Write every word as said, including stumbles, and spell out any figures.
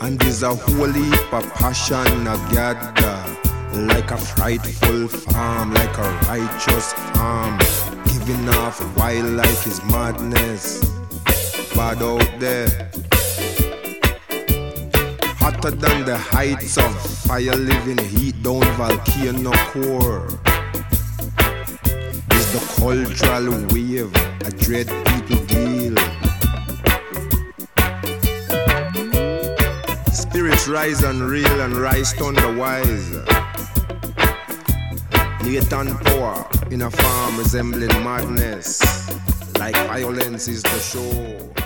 And there's a whole heap of passion a gather, like a frightful farm, like a righteous arm, giving off wildlife is madness. Bad out there, hotter than the heights of fire, living heat down volcano core. Is the cultural wave a dread people deal? Spirits rise and reel and rise thunder wise. Latent power in a farm resembling madness, like violence is the show.